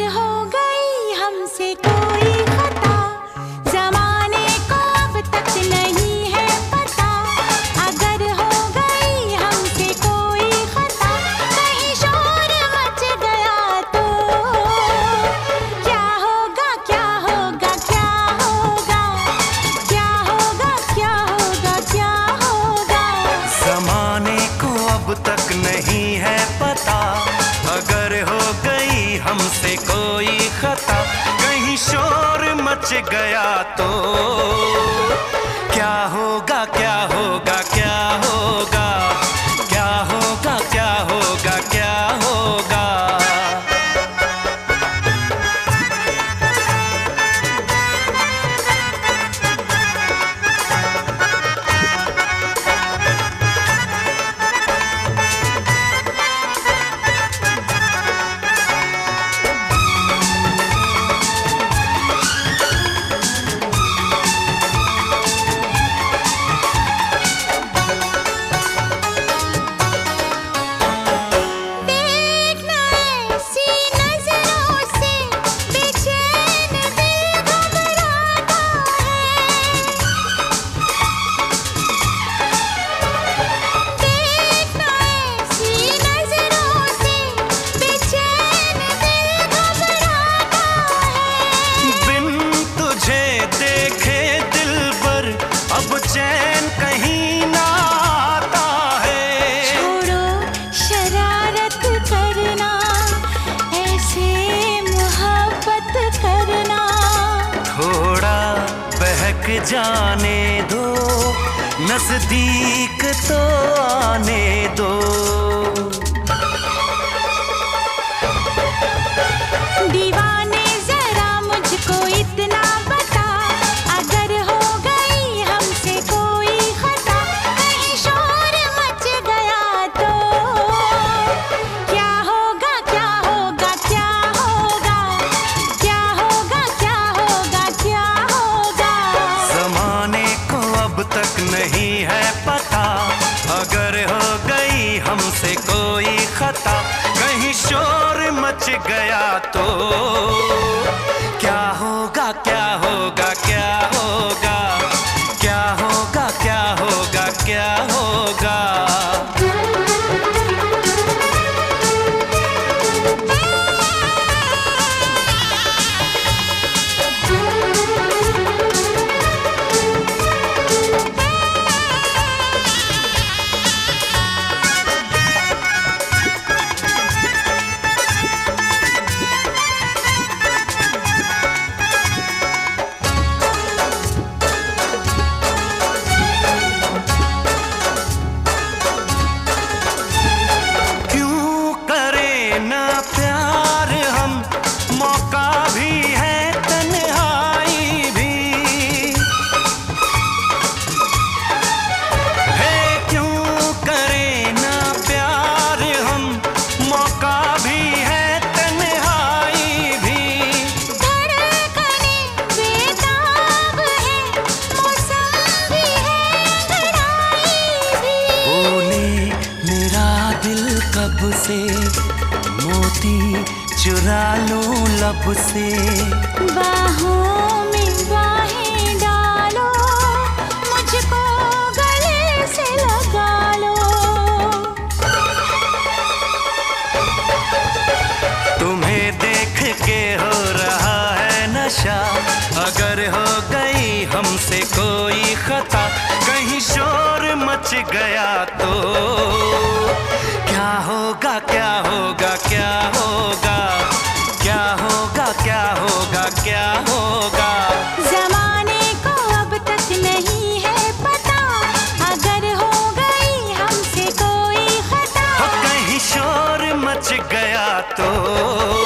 हो गई हमसे कोई खता, जमाने को अब तक नहीं है पता। अगर हो गई हमसे कोई खता, कहीं शोर मच गया तो क्या होगा क्या होगा क्या होगा, क्या होगा क्या होगा क्या होगा। जमाने को अब तक नहीं है पता, अगर हो गई हमसे कोई खता, कहीं शोर मच गया तो क्या होगा क्या होगा क्या होगा, क्या होगा क्या होगा क्या होगा। चैन कहीं ना आता है। छोड़ो शरारत करना, ऐसे मोहब्बत करना। थोड़ा बहक जाने दो, नजदीक तो आने दो। दीवाने जरा मुझको इतना बता, अगर हो गई हमसे कोई खता, कहीं शोर मच गया तो क्या होगा क्या होगा क्या होगा, क्या होगा क्या होगा क्या होगा। जमाने को अब तक नहीं है पता, अगर हो गई हमसे कोई खता, कहीं शोर मच गया तो क्या होगा क्या होगा क्या होगा, क्या होगा क्या होगा क्या होगा। कब से मोती चुरा लूं लब से, बाहों में बाहें डालो, मुझको गले से लगा लो। तुम्हें देख के हो रहा है नशा, अगर हो गई हमसे कोई खता, कहीं शोर मच गया तो क्या होगा क्या होगा क्या होगा, क्या होगा क्या होगा क्या होगा। जमाने को अब तक नहीं है पता, अगर हो गई हमसे कोई खता, कहीं शोर मच गया तो